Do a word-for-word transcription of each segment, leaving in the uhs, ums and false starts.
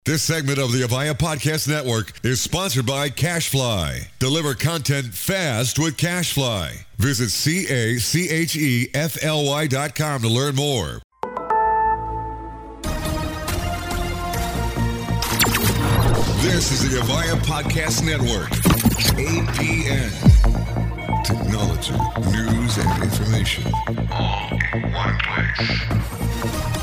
This segment of the Avaya Podcast Network is sponsored by CashFly. Deliver content fast with CashFly. Visit C A C H E F L Y dot com to learn more. This is the Avaya Podcast Network. A P N. Technology, news, and information. All in one place.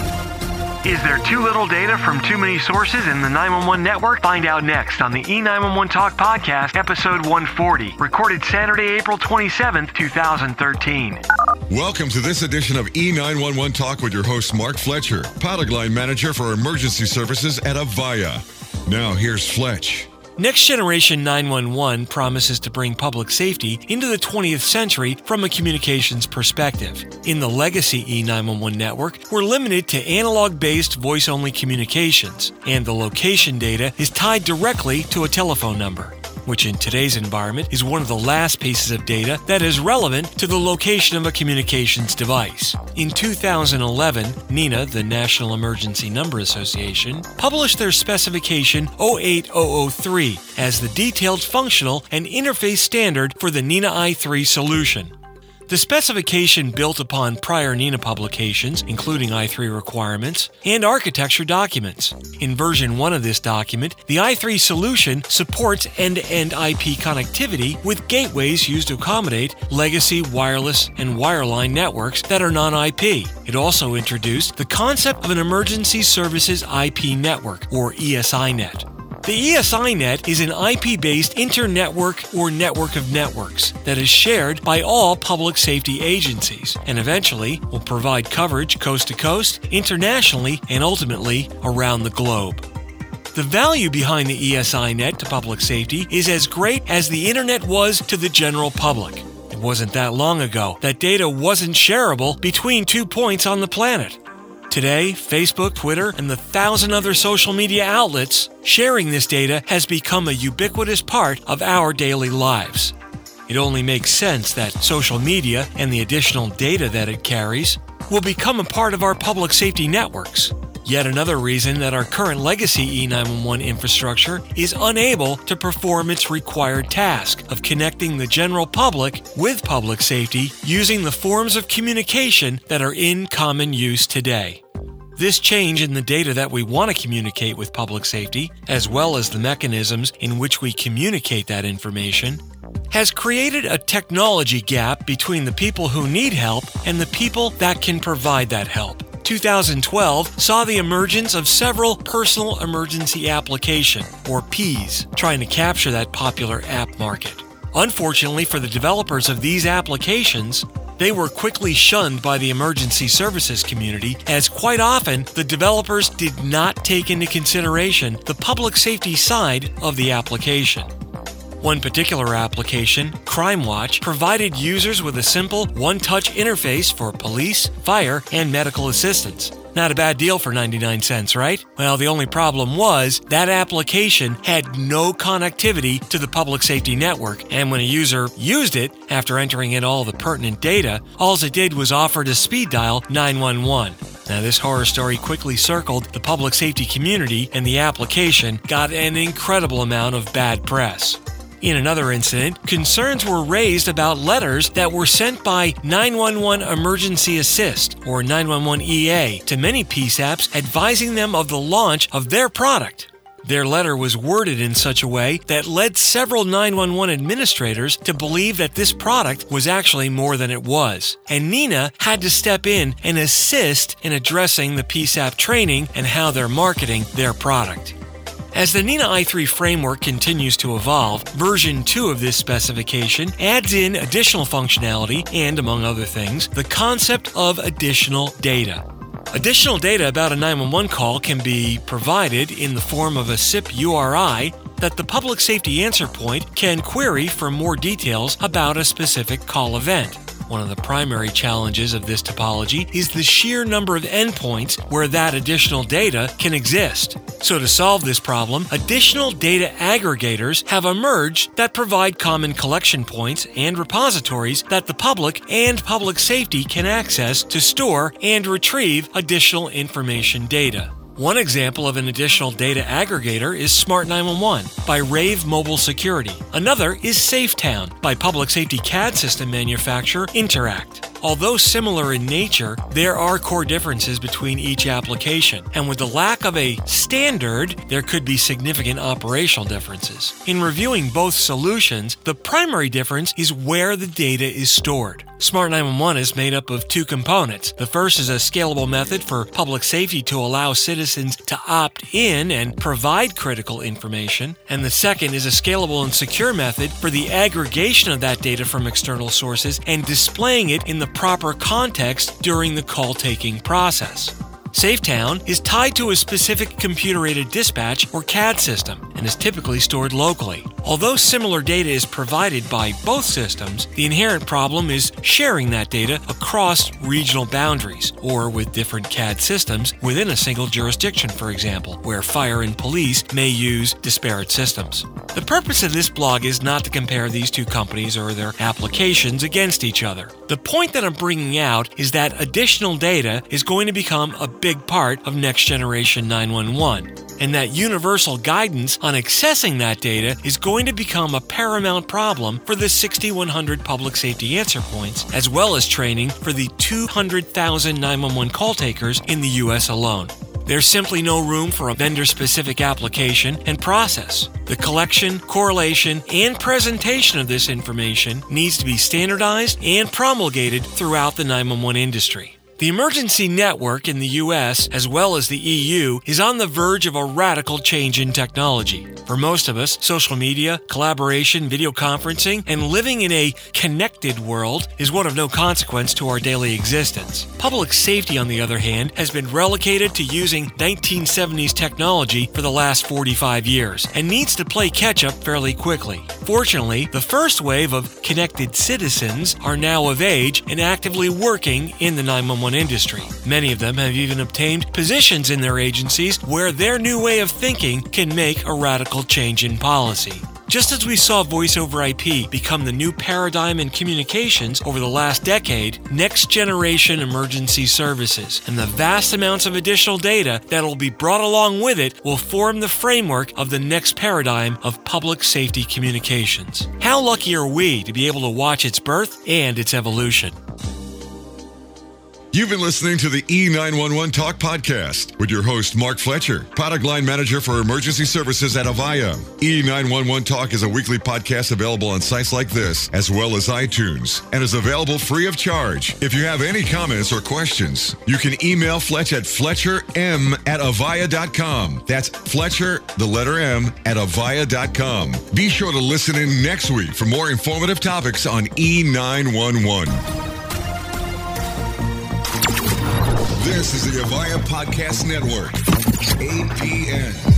Is there too little data from too many sources in the nine one one network? Find out next on the E nine one one Talk Podcast, episode one forty, recorded Saturday, April twenty-seventh, twenty thirteen. Welcome to this edition of E nine one one Talk with your host, Mark Fletcher, product line manager for emergency services at Avaya. Now, here's Fletch. Next Generation nine one one promises to bring public safety into the twentieth century from a communications perspective. In the legacy E nine one one network, we're limited to analog-based voice-only communications, and the location data is tied directly to a telephone number, which in today's environment is one of the last pieces of data that is relevant to the location of a communications device. In two thousand eleven, NENA, the National Emergency Number Association, published their specification oh eight oh oh three as the detailed functional and interface standard for the NENA I three solution. The specification built upon prior NENA publications, including I three requirements, and architecture documents. In version one of this document, the I three solution supports end-to-end I P connectivity with gateways used to accommodate legacy wireless and wireline networks that are non-I P. It also introduced the concept of an Emergency Services I P Network, or E S I net. The E S I net is an I P-based internetwork or network of networks that is shared by all public safety agencies and eventually will provide coverage coast to coast, internationally, and ultimately around the globe. The value behind the E S I net to public safety is as great as the internet was to the general public. It wasn't that long ago that data wasn't shareable between two points on the planet. Today, Facebook, Twitter, and the thousand other social media outlets, sharing this data has become a ubiquitous part of our daily lives. It only makes sense that social media and the additional data that it carries will become a part of our public safety networks. Yet another reason that our current legacy E nine one one infrastructure is unable to perform its required task of connecting the general public with public safety using the forms of communication that are in common use today. This change in the data that we want to communicate with public safety, as well as the mechanisms in which we communicate that information, has created a technology gap between the people who need help and the people that can provide that help. two thousand twelve saw the emergence of several personal emergency application, or P Es, trying to capture that popular app market. Unfortunately for the developers of these applications, they were quickly shunned by the emergency services community, as quite often the developers did not take into consideration the public safety side of the application. One particular application, CrimeWatch, provided users with a simple one-touch interface for police, fire, and medical assistance. Not a bad deal for ninety-nine cents, right? Well, the only problem was that application had no connectivity to the public safety network, and when a user used it, after entering in all the pertinent data, all it did was offer to speed dial nine one one. Now, this horror story quickly circled the public safety community, and the application got an incredible amount of bad press. In another incident, concerns were raised about letters that were sent by nine one one Emergency Assist, or nine one one E A, to many P SAPs advising them of the launch of their product. Their letter was worded in such a way that led several nine one one administrators to believe that this product was actually more than it was, and NENA had to step in and assist in addressing the P SAP training and how they're marketing their product. As the NENA I three framework continues to evolve, version two of this specification adds in additional functionality and, among other things, the concept of additional data. Additional data about a nine one one call can be provided in the form of a S I P U R I that the public safety answer point can query for more details about a specific call event. One of the primary challenges of this topology is the sheer number of endpoints where that additional data can exist. So to solve this problem, additional data aggregators have emerged that provide common collection points and repositories that the public and public safety can access to store and retrieve additional information data. One example of an additional data aggregator is Smart nine one one by Rave Mobile Security. Another is SafeTown by public safety C A D system manufacturer Interact. Although similar in nature, there are core differences between each application, and with the lack of a standard, there could be significant operational differences. In reviewing both solutions, the primary difference is where the data is stored. Smart nine one one is made up of two components. The first is a scalable method for public safety to allow citizens to opt in and provide critical information, and the second is a scalable and secure method for the aggregation of that data from external sources and displaying it in the proper context during the call-taking process. SafeTown is tied to a specific computer-aided dispatch or C A D system and is typically stored locally. Although similar data is provided by both systems, the inherent problem is sharing that data across regional boundaries or with different C A D systems within a single jurisdiction, for example, where fire and police may use disparate systems. The purpose of this blog is not to compare these two companies or their applications against each other. The point that I'm bringing out is that additional data is going to become a big part of next generation nine one one, and that universal guidance on accessing that data is going to become a paramount problem for the sixty-one hundred public safety answer points, as well as training for the two hundred thousand nine one one call takers in the U S alone. There's simply no room for a vendor-specific application and process. The collection, correlation, and presentation of this information needs to be standardized and promulgated throughout the nine one one industry. The emergency network in the U S, as well as the E U, is on the verge of a radical change in technology. For most of us, social media, collaboration, video conferencing, and living in a connected world is one of no consequence to our daily existence. Public safety, on the other hand, has been relegated to using nineteen seventies technology for the last forty-five years and needs to play catch-up fairly quickly. Fortunately, the first wave of connected citizens are now of age and actively working in the nine one one industry. Many of them have even obtained positions in their agencies where their new way of thinking can make a radical change in policy. Just as we saw voice over I P become the new paradigm in communications over the last decade, next-generation emergency services and the vast amounts of additional data that will be brought along with it will form the framework of the next paradigm of public safety communications. How lucky are we to be able to watch its birth and its evolution? You've been listening to the E nine one one Talk Podcast with your host, Mark Fletcher, Product Line Manager for Emergency Services at Avaya. E nine one one Talk is a weekly podcast available on sites like this, as well as iTunes, and is available free of charge. If you have any comments or questions, you can email Fletch at fletcherm at avaya dot com. That's Fletcher, the letter M, at avaya dot com. Be sure to listen in next week for more informative topics on E nine one one. This is the Avaya Podcast Network, A P N.